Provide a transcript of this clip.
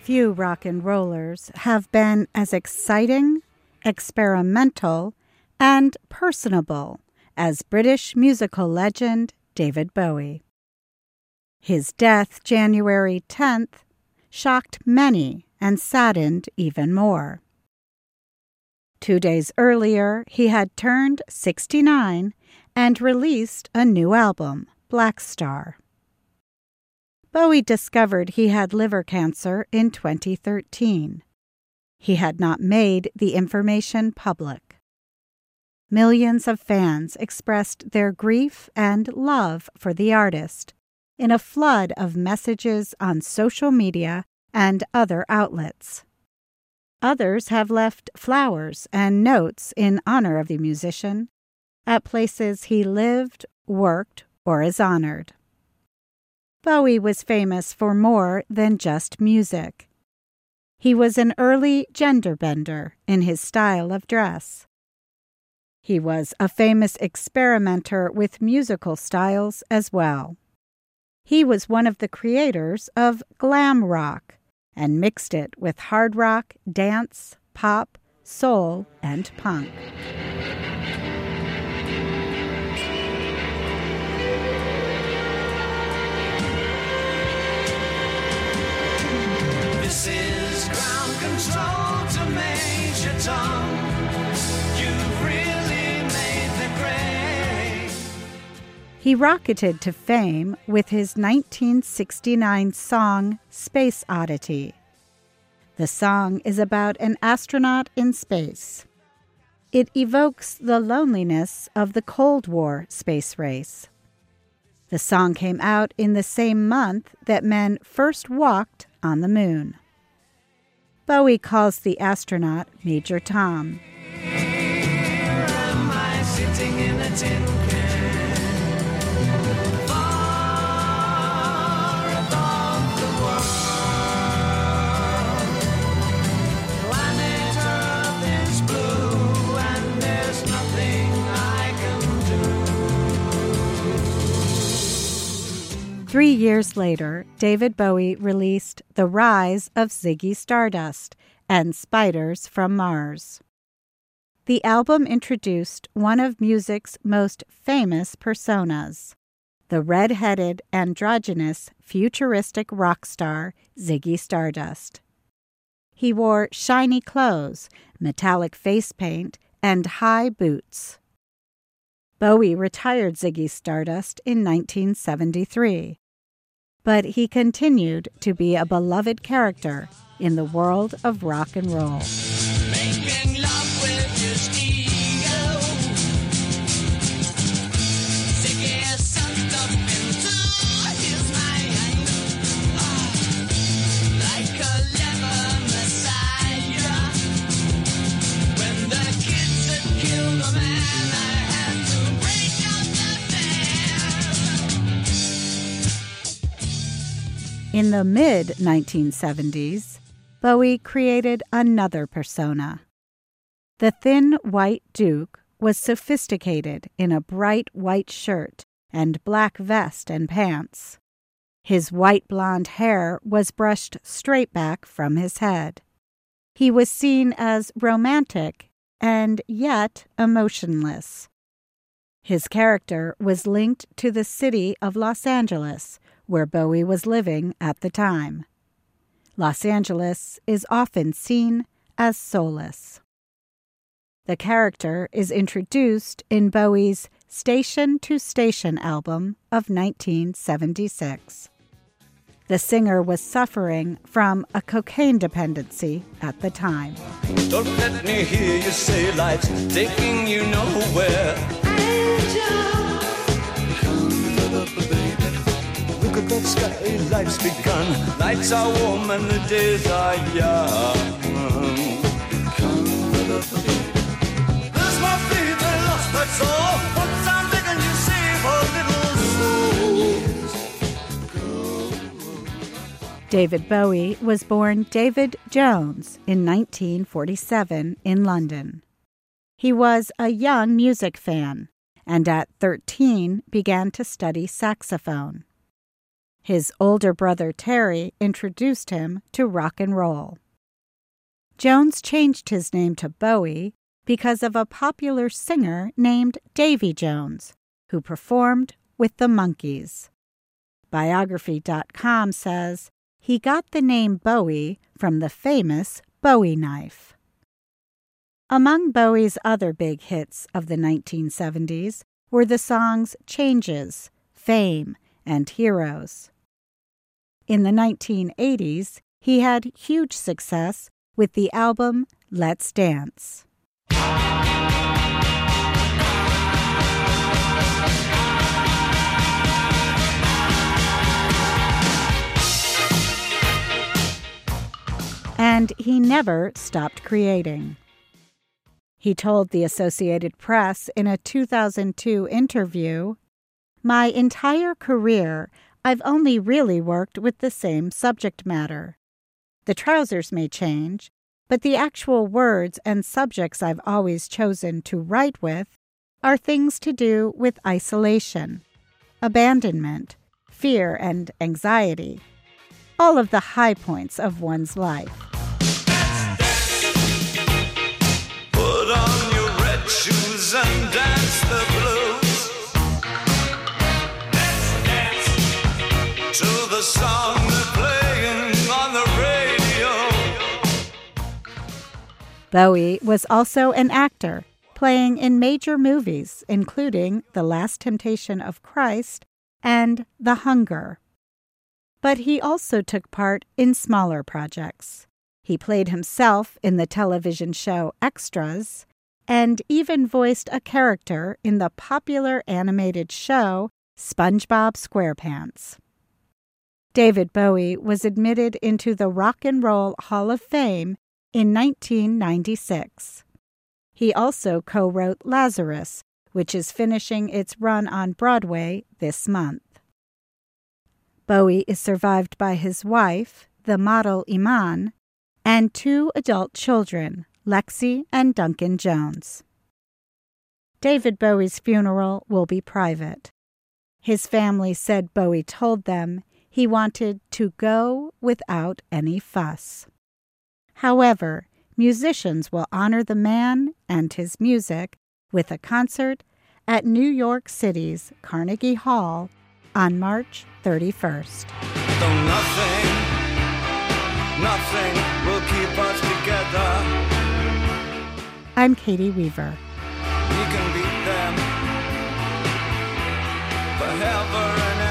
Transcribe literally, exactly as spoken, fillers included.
Few rock and rollers have been as exciting, experimental, and personable as British musical legend David Bowie. His death, January tenth, shocked many and saddened even more. Two days earlier, he had turned sixty-nine and released a new album, Black Star. Bowie discovered he had liver cancer in twenty thirteen. He had not made the information public. Millions of fans expressed their grief and love for the artist in a flood of messages on social media and other outlets. Others have left flowers and notes in honor of the musician at places he lived, worked, or is honored. Bowie was famous for more than just music. He was an early gender bender in his style of dress. He was a famous experimenter with musical styles as well. He was one of the creators of glam rock and mixed it with hard rock, dance, pop, soul, and punk. This is ground control to Major Tom. You've really made the grade. He rocketed to fame with his nineteen sixty-nine song, Space Oddity. The song is about an astronaut in space. It evokes the loneliness of the Cold War space race. The song came out in the same month that men first walked on the moon. Bowie calls the astronaut Major Tom. Here am I sitting in a tin can, far above the world. Planet Earth is blue and there's nothing I can do. Three years later, David Bowie released The Rise of Ziggy Stardust and Spiders from Mars. The album introduced one of music's most famous personas, the red-headed, androgynous, futuristic rock star Ziggy Stardust. He wore shiny clothes, metallic face paint, and high boots. Bowie retired Ziggy Stardust in nineteen seventy-three. But he continued to be a beloved character in the world of rock and roll. Making love with his ego. Ziggy sucked up into his mind. Ah, like a clever messiah. When the kids had killed a man, I had to break up the band. In the mid nineteen seventies, Bowie created another persona. The thin white Duke was sophisticated in a bright white shirt and black vest and pants. His white blonde hair was brushed straight back from his head. He was seen as romantic and yet emotionless. His character was linked to the city of Los Angeles, where Bowie was living at the time. Los Angeles is often seen as soulless. The character is introduced in Bowie's Station to Station album of nineteen seventy-six. The singer was suffering from a cocaine dependency at the time. Don't let me hear you say life's taking you nowhere. Angel, look at that sky, life's begun. Nights are warm and the days are young. There's my faith, I lost my soul. Once I'm begging you save a little soul. David Bowie was born David Jones in nineteen forty-seven in London. He was a young music fan and at thirteen began to study saxophone. His older brother Terry introduced him to rock and roll. Jones changed his name to Bowie because of a popular singer named Davy Jones, who performed with the Monkees. Biography dot com says he got the name Bowie from the famous Bowie knife. Among Bowie's other big hits of the nineteen seventies were the songs Changes, Fame, and Heroes. In the nineteen eighties, he had huge success with the album Let's Dance. And he never stopped creating. He told the Associated Press in a two thousand two interview, "My entire career, I've only really worked with the same subject matter. The trousers may change, but the actual words and subjects I've always chosen to write with are things to do with isolation, abandonment, fear and anxiety, all of the high points of one's life." Put on your red shoes and dance the blues. Let's dance to the song they're playing on the radio. Bowie was also an actor, playing in major movies, including The Last Temptation of Christ and The Hunger. But he also took part in smaller projects. He played himself in the television show Extras, and even voiced a character in the popular animated show SpongeBob SquarePants. David Bowie was admitted into the Rock and Roll Hall of Fame in nineteen ninety-six. He also co-wrote Lazarus, which is finishing its run on Broadway this month. Bowie is survived by his wife, the model Iman, and two adult children, Lexi and Duncan Jones. David Bowie's funeral will be private. His family said Bowie told them he wanted to go without any fuss. However, musicians will honor the man and his music with a concert at New York City's Carnegie Hall on March thirty-first. Though nothing, nothing will keep us together. I'm Katie Weaver. We can beat them forever and